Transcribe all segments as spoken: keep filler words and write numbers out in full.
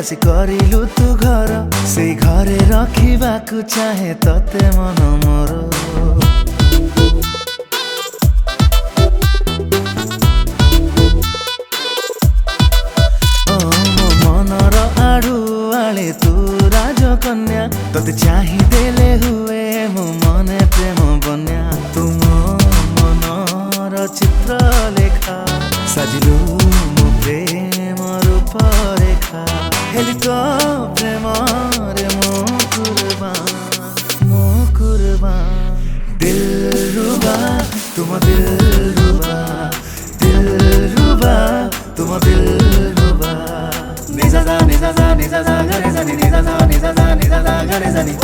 आसी करिलु तू घर से घरे रखिबाकु चाहे तते मन मोर मनर आडुआले तू राजकन्या तते चाहि देले हुए मो मने प्रेम बन्या तुम मनर चित्र लेखा साजिलु मो प्रेम रूप रेखा हेली तो प्रेम रे मो कुर्बान मो कुर्बान दिल रुबा तुम दिल रुबा दिल रुबा तुम दिल रुबा निजा जा निजा जा निजा जा गरे जानी निजा जा निजा जा निजा जा गरे जानी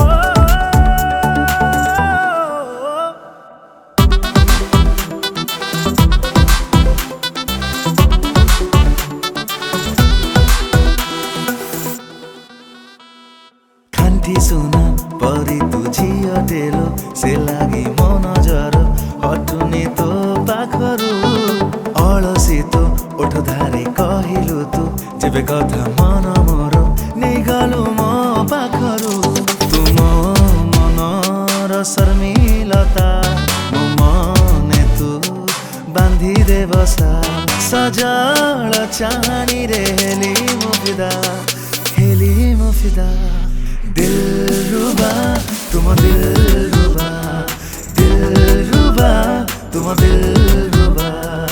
सुना परी तू झियो टेलो से लागी मन जर हटुनी तो पाखरु अलसी तो ओठ धारे कहिलु तू जेबे कथा मन मोर निगलु मो पाखरु तुम मनर शर्मिलता मो मने तू बांधी दे बसा सजल चाहनी रे हेली मुफिदा हेली मुफिदा दिल रुबा तुम दिल रुबा दिल रुबा तुम दिल रुबा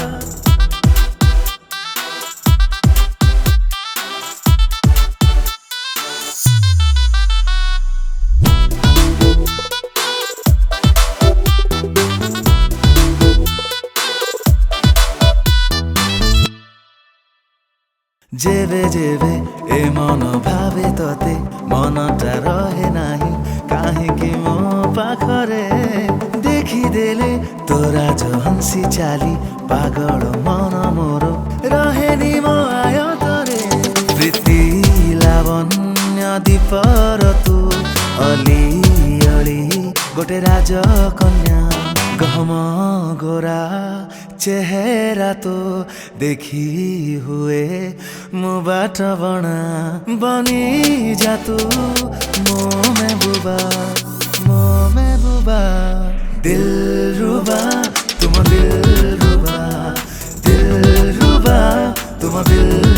जेबे जेबे ए मन भावे तते मनटा रहे नाही काहेकि मो पाखरे देखी देले तोरा जो हंसी चाली पागल मन मोर रहे नि मो आयो तरे प्रीति लावण्य दीपर तू अली अली गोटे राजकन्या गहम गोरा चेहरा तो देखी हुए मो बाट बना बनी जा तू मो में बुबा मो में बुबा दिल रुबा तुम दिल रुबा दिल रुबा तुम दिल